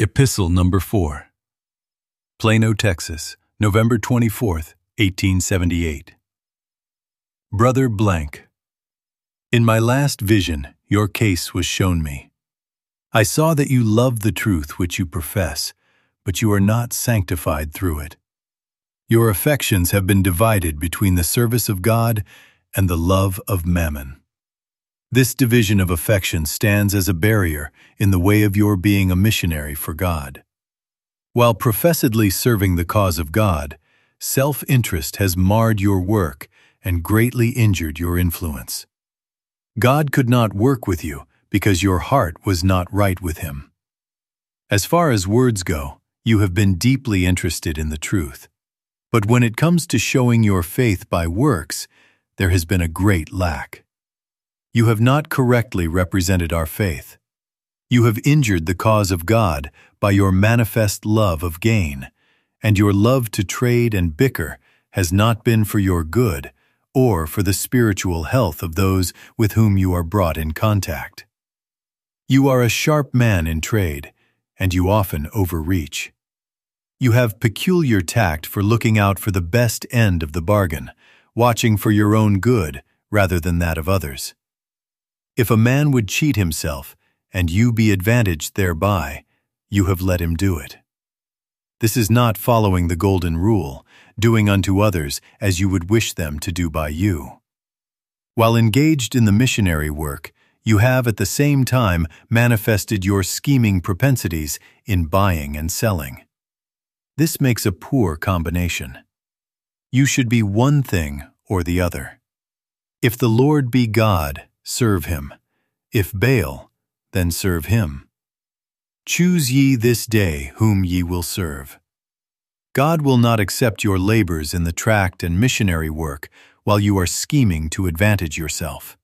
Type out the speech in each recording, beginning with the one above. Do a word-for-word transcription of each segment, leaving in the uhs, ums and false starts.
Epistle number four. Plano, Texas, November twenty-fourth, eighteen seventy-eight. Brother Blank, in my last vision, your case was shown me. I saw that you love the truth which you profess, but you are not sanctified through it. Your affections have been divided between the service of God and the love of mammon. This division of affection stands as a barrier in the way of your being a missionary for God. While professedly serving the cause of God, self-interest has marred your work and greatly injured your influence. God could not work with you because your heart was not right with Him. As far as words go, you have been deeply interested in the truth. But when it comes to showing your faith by works, there has been a great lack. You have not correctly represented our faith. You have injured the cause of God by your manifest love of gain, and your love to trade and bicker has not been for your good or for the spiritual health of those with whom you are brought in contact. You are a sharp man in trade, and you often overreach. You have peculiar tact for looking out for the best end of the bargain, watching for your own good rather than that of others. If a man would cheat himself, and you be advantaged thereby, you have let him do it. This is not following the golden rule, doing unto others as you would wish them to do by you. While engaged in the missionary work, you have at the same time manifested your scheming propensities in buying and selling. This makes a poor combination. You should be one thing or the other. If the Lord be God, serve Him. If Baal, then serve him. Choose ye this day whom ye will serve. God will not accept your labors in the tract and missionary work while you are scheming to advantage yourself.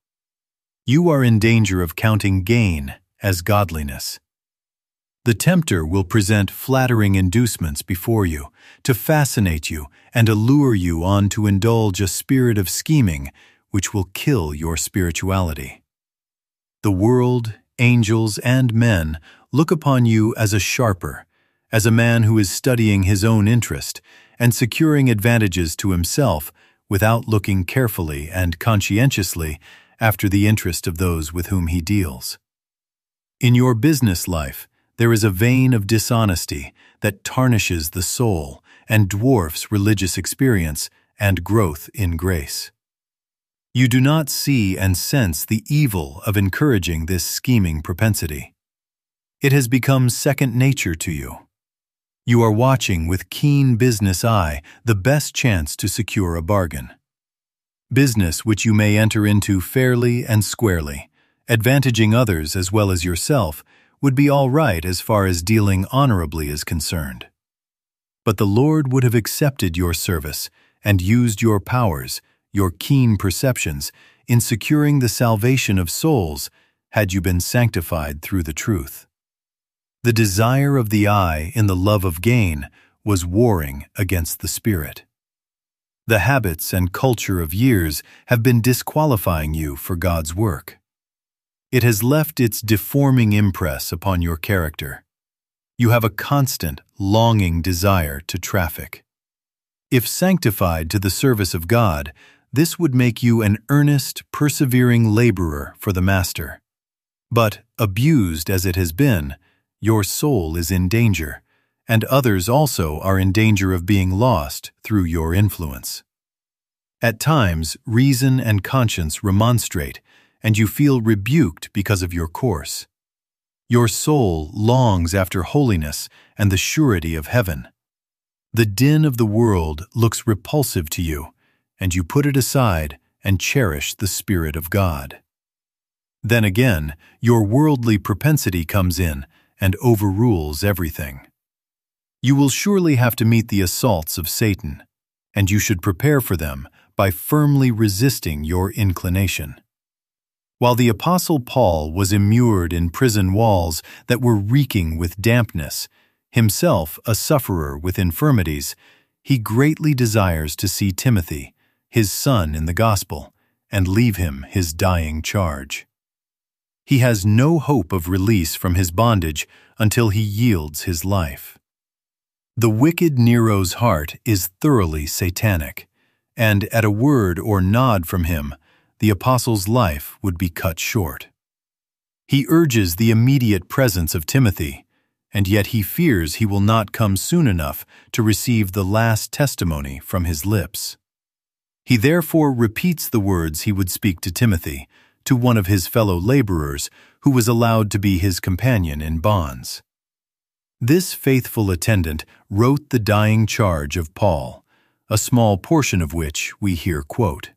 You are in danger of counting gain as godliness. The tempter will present flattering inducements before you to fascinate you and allure you on to indulge a spirit of scheming which will kill your spirituality. The world, angels, and men look upon you as a sharper, as a man who is studying his own interest and securing advantages to himself without looking carefully and conscientiously after the interest of those with whom he deals. In your business life, there is a vein of dishonesty that tarnishes the soul and dwarfs religious experience and growth in grace. You do not see and sense the evil of encouraging this scheming propensity. It has become second nature to you. You are watching with keen business eye the best chance to secure a bargain. Business which you may enter into fairly and squarely, advantaging others as well as yourself, would be all right as far as dealing honorably is concerned. But the Lord would have accepted your service and used your powers, your keen perceptions, in securing the salvation of souls had you been sanctified through the truth. The desire of the eye in the love of gain was warring against the spirit. The habits and culture of years have been disqualifying you for God's work. It has left its deforming impress upon your character. You have a constant, longing desire to traffic. If sanctified to the service of God, this would make you an earnest, persevering laborer for the Master. But, abused as it has been, your soul is in danger, and others also are in danger of being lost through your influence. At times, reason and conscience remonstrate, and you feel rebuked because of your course. Your soul longs after holiness and the surety of heaven. The din of the world looks repulsive to you, and you put it aside and cherish the Spirit of God. Then again, your worldly propensity comes in and overrules everything. You will surely have to meet the assaults of Satan, and you should prepare for them by firmly resisting your inclination. While the Apostle Paul was immured in prison walls that were reeking with dampness, himself a sufferer with infirmities, he greatly desires to see Timothy, his son in the gospel, and leave him his dying charge. He has no hope of release from his bondage until he yields his life. The wicked Nero's heart is thoroughly satanic, and at a word or nod from him, the apostle's life would be cut short. He urges the immediate presence of Timothy, and yet he fears he will not come soon enough to receive the last testimony from his lips. He therefore repeats the words he would speak to Timothy, to one of his fellow laborers who was allowed to be his companion in bonds. This faithful attendant wrote the dying charge of Paul, a small portion of which we here quote.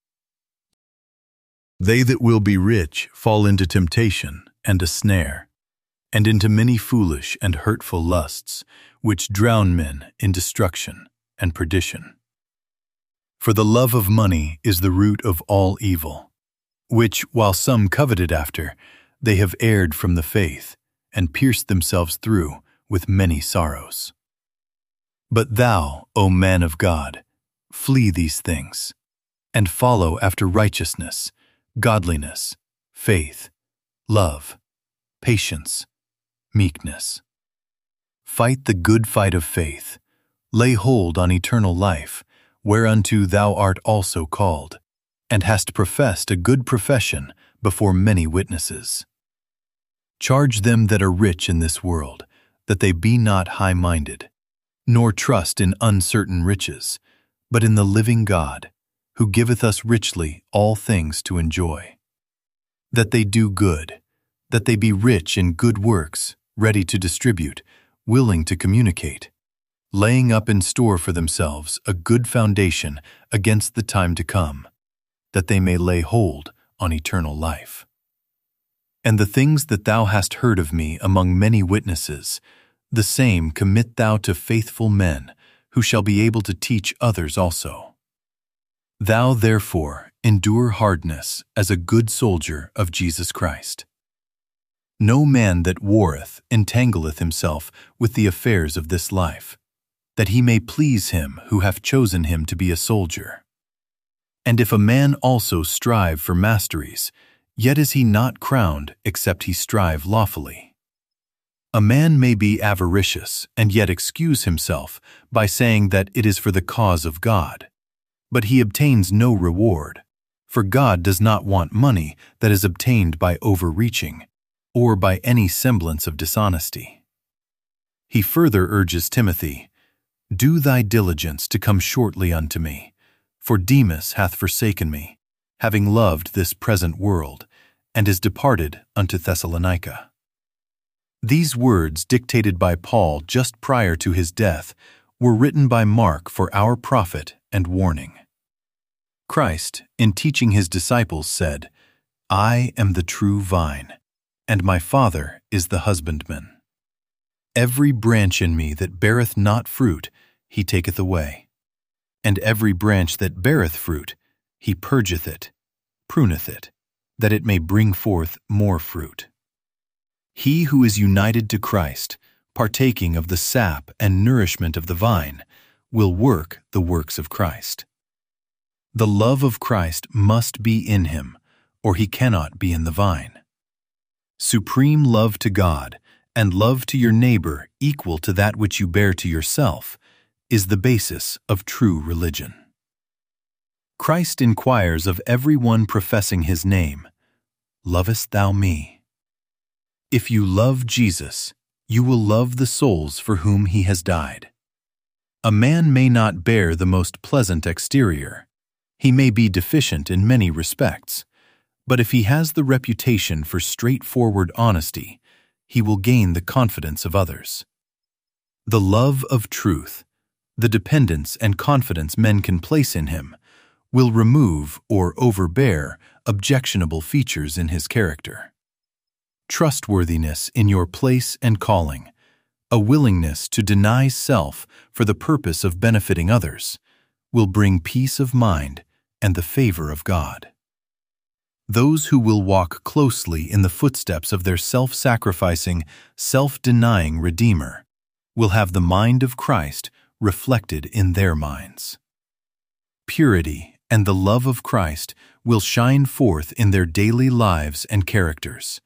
They that will be rich fall into temptation and a snare, and into many foolish and hurtful lusts, which drown men in destruction and perdition. For the love of money is the root of all evil, which, while some coveted after, they have erred from the faith, and pierced themselves through with many sorrows. But thou, O man of God, flee these things, and follow after righteousness, godliness, faith, love, patience, meekness. Fight the good fight of faith, lay hold on eternal life, whereunto thou art also called, and hast professed a good profession before many witnesses. Charge them that are rich in this world, that they be not high-minded, nor trust in uncertain riches, but in the living God, who giveth us richly all things to enjoy. That they do good, that they be rich in good works, ready to distribute, willing to communicate, laying up in store for themselves a good foundation against the time to come, that they may lay hold on eternal life. And the things that thou hast heard of me among many witnesses, the same commit thou to faithful men, who shall be able to teach others also. Thou therefore endure hardness as a good soldier of Jesus Christ. No man that warreth entangleth himself with the affairs of this life, that he may please him who hath chosen him to be a soldier. And if a man also strive for masteries, yet is he not crowned except he strive lawfully. A man may be avaricious and yet excuse himself by saying that it is for the cause of God, but he obtains no reward, for God does not want money that is obtained by overreaching, or by any semblance of dishonesty. He further urges Timothy, Do thy diligence to come shortly unto me, for Demas hath forsaken me, having loved this present world, and is departed unto Thessalonica. These words, dictated by Paul just prior to his death, were written by Mark for our profit and warning. Christ, in teaching his disciples, said, I am the true vine, and my Father is the husbandman. Every branch in me that beareth not fruit, he taketh away. And every branch that beareth fruit, he purgeth it, pruneth it, that it may bring forth more fruit. He who is united to Christ, partaking of the sap and nourishment of the vine, will work the works of Christ. The love of Christ must be in him, or he cannot be in the vine. Supreme love to God and love to your neighbor equal to that which you bear to yourself is the basis of true religion. Christ inquires of every one professing his name, Lovest thou me? If you love Jesus, you will love the souls for whom he has died. A man may not bear the most pleasant exterior. He may be deficient in many respects, but if he has the reputation for straightforward honesty, he will gain the confidence of others. The love of truth, the dependence and confidence men can place in him, will remove or overbear objectionable features in his character. Trustworthiness in your place and calling, a willingness to deny self for the purpose of benefiting others, will bring peace of mind and the favor of God. Those who will walk closely in the footsteps of their self-sacrificing, self-denying Redeemer will have the mind of Christ reflected in their minds. Purity and the love of Christ will shine forth in their daily lives and characters,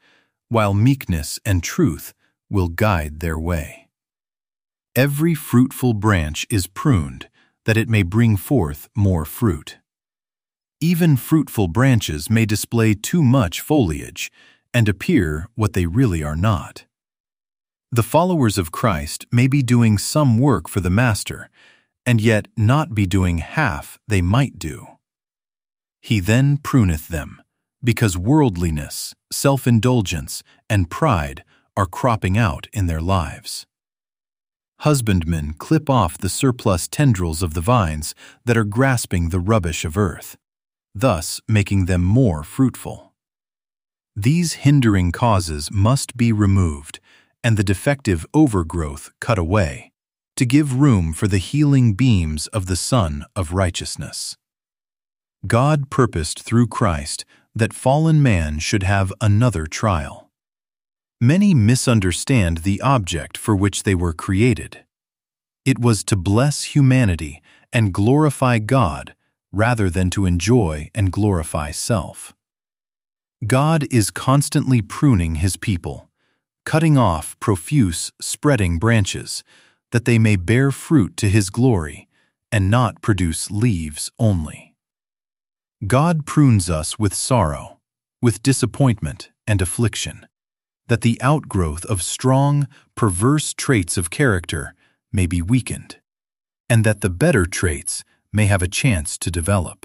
while meekness and truth will guide their way. Every fruitful branch is pruned, that it may bring forth more fruit. Even fruitful branches may display too much foliage and appear what they really are not. The followers of Christ may be doing some work for the Master, and yet not be doing half they might do. He then pruneth them, because worldliness, self-indulgence, and pride are cropping out in their lives. Husbandmen clip off the surplus tendrils of the vines that are grasping the rubbish of earth, thus making them more fruitful. These hindering causes must be removed and the defective overgrowth cut away, to give room for the healing beams of the Sun of Righteousness. God purposed through Christ that fallen man should have another trial. Many misunderstand the object for which they were created. It was to bless humanity and glorify God rather than to enjoy and glorify self. God is constantly pruning His people, cutting off profuse, spreading branches, that they may bear fruit to His glory and not produce leaves only. God prunes us with sorrow, with disappointment and affliction, that the outgrowth of strong, perverse traits of character may be weakened, and that the better traits may have a chance to develop.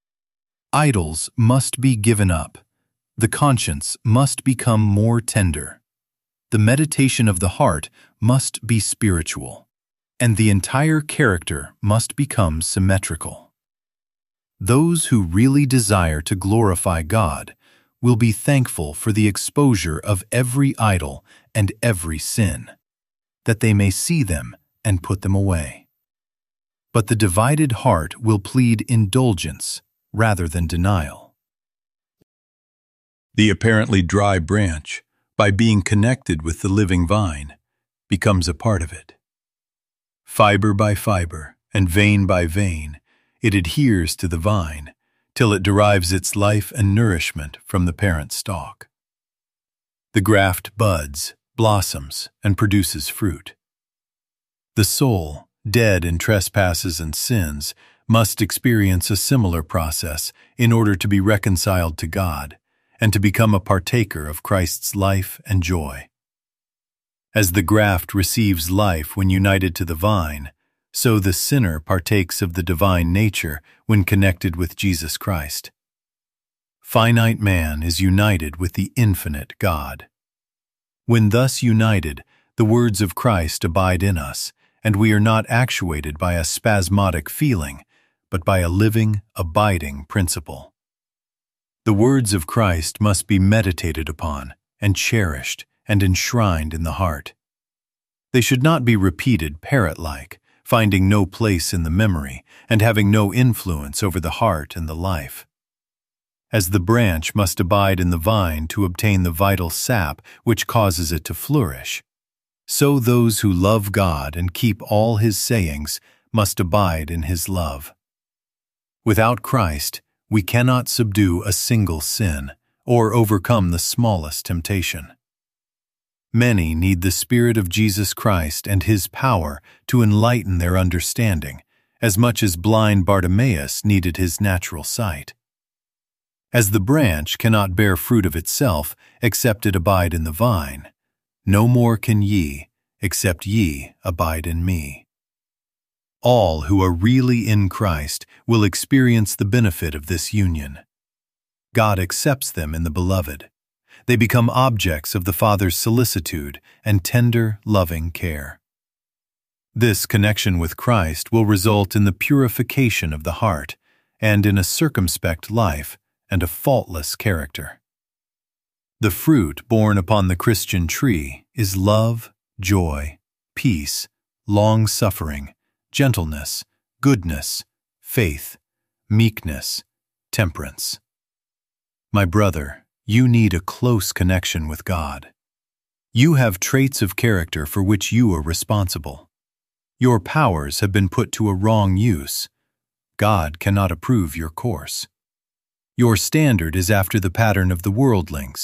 Idols must be given up. The conscience must become more tender. The meditation of the heart must be spiritual, and the entire character must become symmetrical. Those who really desire to glorify God will be thankful for the exposure of every idol and every sin, that they may see them and put them away. But the divided heart will plead indulgence rather than denial. The apparently dry branch, by being connected with the living vine, becomes a part of it. Fiber by fiber and vein by vein, it adheres to the vine, till it derives its life and nourishment from the parent stalk. The graft buds, blossoms, and produces fruit. The soul, dead in trespasses and sins, must experience a similar process in order to be reconciled to God and to become a partaker of Christ's life and joy. As the graft receives life when united to the vine, so the sinner partakes of the divine nature when connected with Jesus Christ. Finite man is united with the infinite God. When thus united, the words of Christ abide in us, and we are not actuated by a spasmodic feeling, but by a living, abiding principle. The words of Christ must be meditated upon and cherished and enshrined in the heart. They should not be repeated parrot-like, finding no place in the memory and having no influence over the heart and the life. As the branch must abide in the vine to obtain the vital sap which causes it to flourish, so those who love God and keep all His sayings must abide in His love. Without Christ, we cannot subdue a single sin or overcome the smallest temptation. Many need the Spirit of Jesus Christ and His power to enlighten their understanding, as much as blind Bartimaeus needed his natural sight. As the branch cannot bear fruit of itself except it abide in the vine, no more can ye, except ye abide in me. All who are really in Christ will experience the benefit of this union. God accepts them in the Beloved. They become objects of the Father's solicitude and tender, loving care. This connection with Christ will result in the purification of the heart and in a circumspect life and a faultless character. The fruit borne upon the Christian tree is love, joy, peace, long-suffering, gentleness, goodness, faith, meekness, temperance. My brother, you need a close connection with God. You have traits of character for which you are responsible. Your powers have been put to a wrong use. God cannot approve your course. Your standard is after the pattern of the worldlings,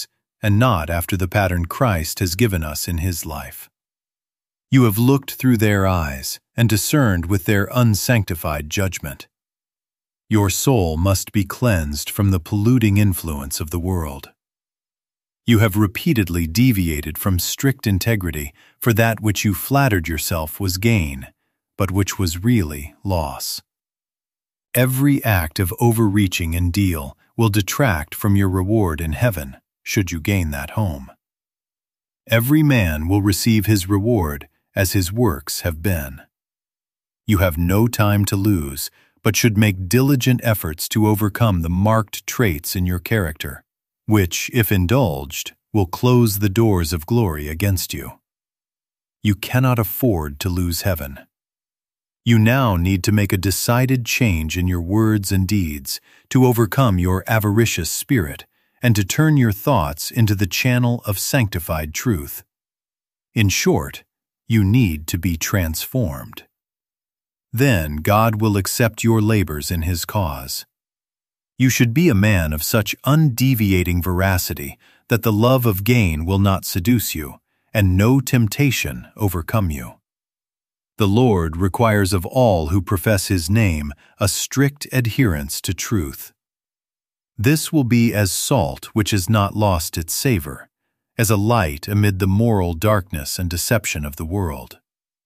and not after the pattern Christ has given us in his life. You have looked through their eyes and discerned with their unsanctified judgment. Your soul must be cleansed from the polluting influence of the world. You have repeatedly deviated from strict integrity for that which you flattered yourself was gain, but which was really loss. Every act of overreaching and deal will detract from your reward in heaven, should you gain that home. Every man will receive his reward as his works have been. You have no time to lose, but should make diligent efforts to overcome the marked traits in your character, which, if indulged, will close the doors of glory against you. You cannot afford to lose heaven. You now need to make a decided change in your words and deeds to overcome your avaricious spirit and to turn your thoughts into the channel of sanctified truth. In short, you need to be transformed. Then God will accept your labors in his cause. You should be a man of such undeviating veracity that the love of gain will not seduce you, and no temptation overcome you. The Lord requires of all who profess his name a strict adherence to truth. This will be as salt which has not lost its savor, as a light amid the moral darkness and deception of the world.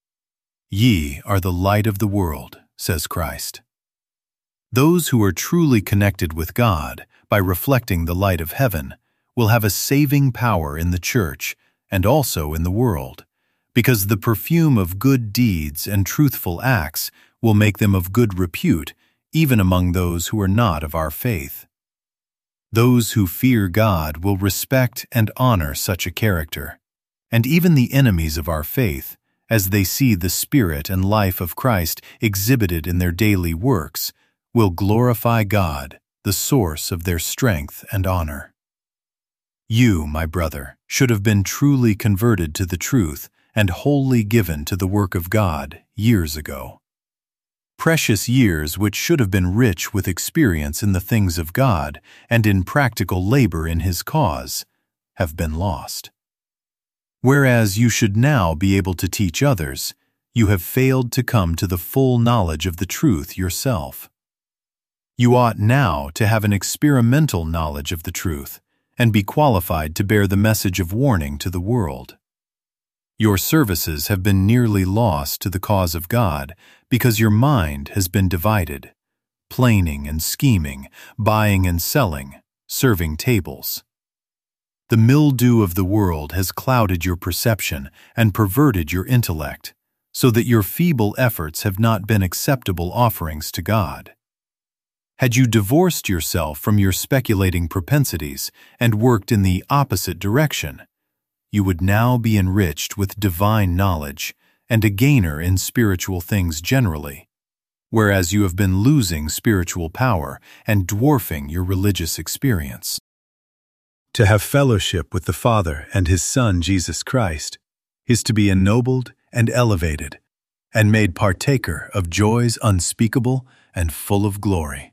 Ye are the light of the world, says Christ. Those who are truly connected with God by reflecting the light of heaven will have a saving power in the church and also in the world, because the perfume of good deeds and truthful acts will make them of good repute even among those who are not of our faith. Those who fear God will respect and honor such a character, and even the enemies of our faith, as they see the spirit and life of Christ exhibited in their daily works, will glorify God, the source of their strength and honor. You, my brother, should have been truly converted to the truth and wholly given to the work of God years ago. Precious years which should have been rich with experience in the things of God and in practical labor in his cause have been lost. Whereas you should now be able to teach others, you have failed to come to the full knowledge of the truth yourself. You ought now to have an experimental knowledge of the truth and be qualified to bear the message of warning to the world. Your services have been nearly lost to the cause of God because your mind has been divided, planing and scheming, buying and selling, serving tables. The mildew of the world has clouded your perception and perverted your intellect, so that your feeble efforts have not been acceptable offerings to God. Had you divorced yourself from your speculating propensities and worked in the opposite direction, you would now be enriched with divine knowledge and a gainer in spiritual things generally, whereas you have been losing spiritual power and dwarfing your religious experience. To have fellowship with the Father and his Son Jesus Christ is to be ennobled and elevated and made partaker of joys unspeakable and full of glory.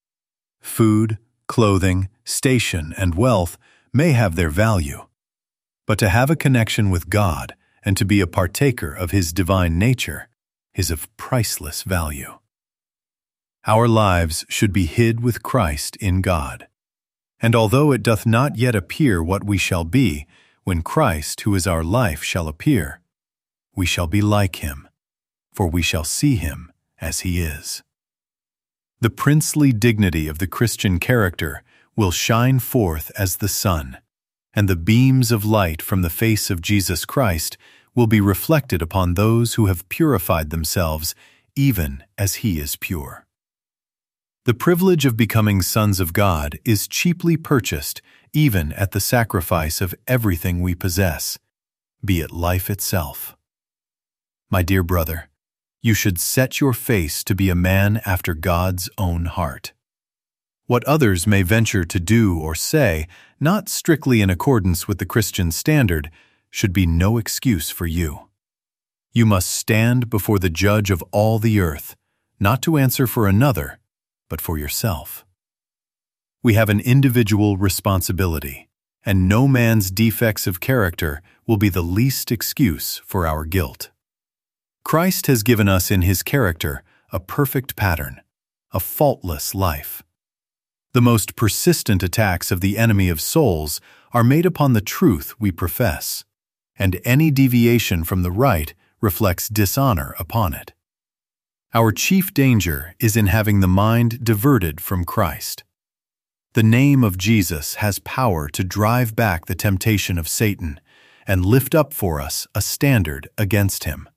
Food, clothing, station, and wealth may have their value, but to have a connection with God and to be a partaker of his divine nature is of priceless value. Our lives should be hid with Christ in God. And although it doth not yet appear what we shall be, when Christ, who is our life, shall appear, we shall be like him, for we shall see him as he is. The princely dignity of the Christian character will shine forth as the sun, and the beams of light from the face of Jesus Christ will be reflected upon those who have purified themselves even as he is pure. The privilege of becoming sons of God is cheaply purchased even at the sacrifice of everything we possess, be it life itself. My dear brother, you should set your face to be a man after God's own heart. What others may venture to do or say, not strictly in accordance with the Christian standard, should be no excuse for you. You must stand before the Judge of all the earth, not to answer for another, but for yourself. We have an individual responsibility, and no man's defects of character will be the least excuse for our guilt. Christ has given us in his character a perfect pattern, a faultless life. The most persistent attacks of the enemy of souls are made upon the truth we profess, and any deviation from the right reflects dishonor upon it. Our chief danger is in having the mind diverted from Christ. The name of Jesus has power to drive back the temptation of Satan and lift up for us a standard against him.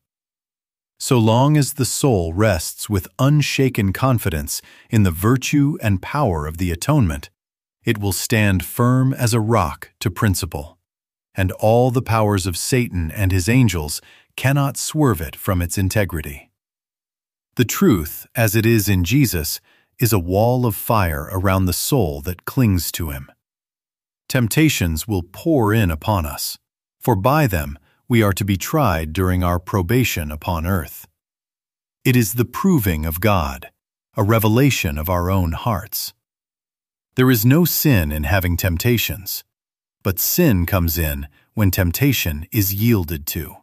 So long as the soul rests with unshaken confidence in the virtue and power of the atonement, it will stand firm as a rock to principle, and all the powers of Satan and his angels cannot swerve it from its integrity. The truth, as it is in Jesus, is a wall of fire around the soul that clings to him. Temptations will pour in upon us, for by them we are to be tried during our probation upon earth. It is the proving of God, a revelation of our own hearts. There is no sin in having temptations, but sin comes in when temptation is yielded to.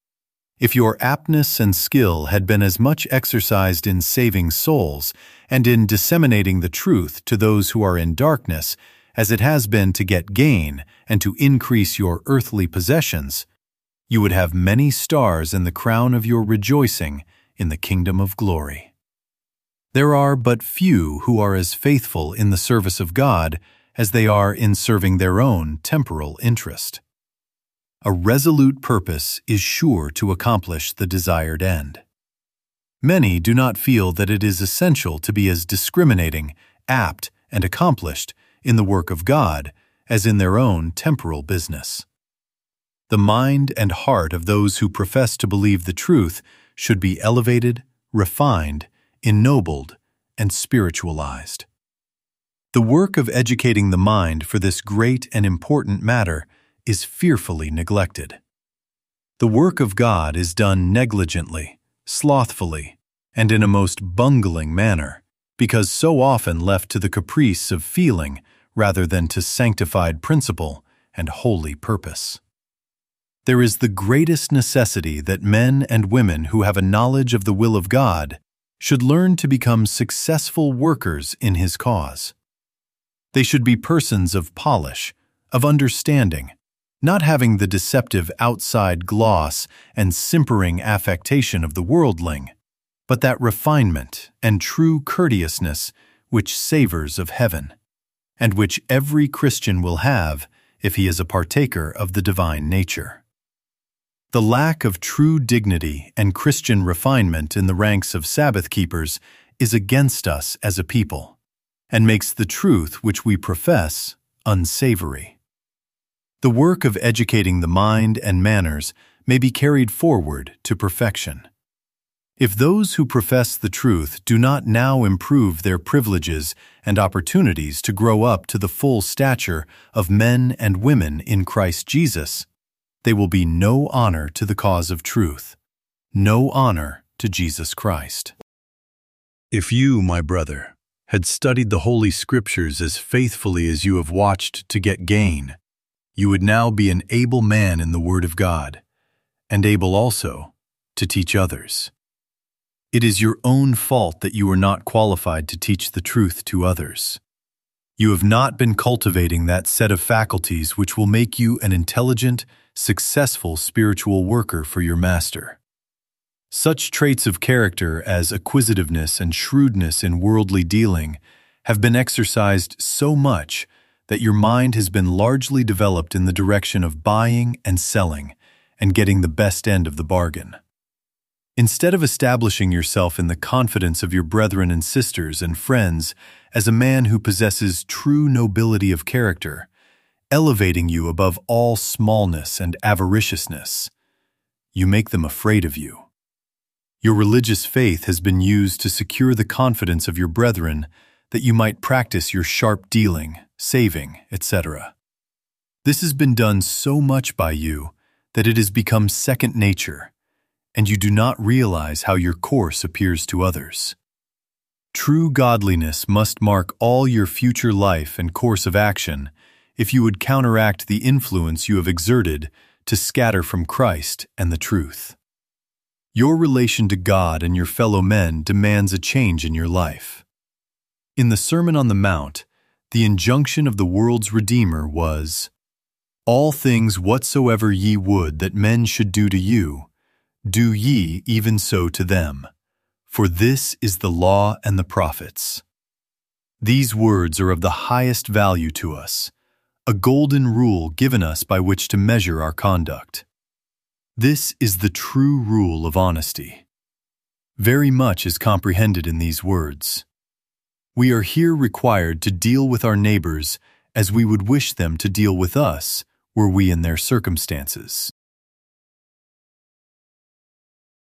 If your aptness and skill had been as much exercised in saving souls and in disseminating the truth to those who are in darkness as it has been to get gain and to increase your earthly possessions, you would have many stars in the crown of your rejoicing in the kingdom of glory. There are but few who are as faithful in the service of God as they are in serving their own temporal interest. A resolute purpose is sure to accomplish the desired end. Many do not feel that it is essential to be as discriminating, apt, and accomplished in the work of God as in their own temporal business. The mind and heart of those who profess to believe the truth should be elevated, refined, ennobled, and spiritualized. The work of educating the mind for this great and important matter is fearfully neglected. The work of God is done negligently, slothfully, and in a most bungling manner, because so often left to the caprice of feeling rather than to sanctified principle and holy purpose. There is the greatest necessity that men and women who have a knowledge of the will of God should learn to become successful workers in his cause. They should be persons of polish, of understanding, not having the deceptive outside gloss and simpering affectation of the worldling, but that refinement and true courteousness which savors of heaven, and which every Christian will have if he is a partaker of the divine nature. The lack of true dignity and Christian refinement in the ranks of Sabbath keepers is against us as a people, and makes the truth which we profess unsavory. The work of educating the mind and manners may be carried forward to perfection. If those who profess the truth do not now improve their privileges and opportunities to grow up to the full stature of men and women in Christ Jesus, they will be no honor to the cause of truth, no honor to Jesus Christ. If you, my brother, had studied the Holy Scriptures as faithfully as you have watched to get gain, you would now be an able man in the Word of God, and able also to teach others. It is your own fault that you are not qualified to teach the truth to others. You have not been cultivating that set of faculties which will make you an intelligent, successful spiritual worker for your Master. Such traits of character as acquisitiveness and shrewdness in worldly dealing have been exercised so much that your mind has been largely developed in the direction of buying and selling and getting the best end of the bargain. Instead of establishing yourself in the confidence of your brethren and sisters and friends as a man who possesses true nobility of character, elevating you above all smallness and avariciousness, you make them afraid of you. Your religious faith has been used to secure the confidence of your brethren that you might practice your sharp dealing, saving, et cetera. This has been done so much by you that it has become second nature, and you do not realize how your course appears to others. True godliness must mark all your future life and course of action if you would counteract the influence you have exerted to scatter from Christ and the truth. Your relation to God and your fellow men demands a change in your life. In the Sermon on the Mount, the injunction of the world's Redeemer was, "All things whatsoever ye would that men should do to you, do ye even so to them, for this is the law and the prophets." These words are of the highest value to us, a golden rule given us by which to measure our conduct. This is the true rule of honesty. Very much is comprehended in these words. We are here required to deal with our neighbors as we would wish them to deal with us were we in their circumstances.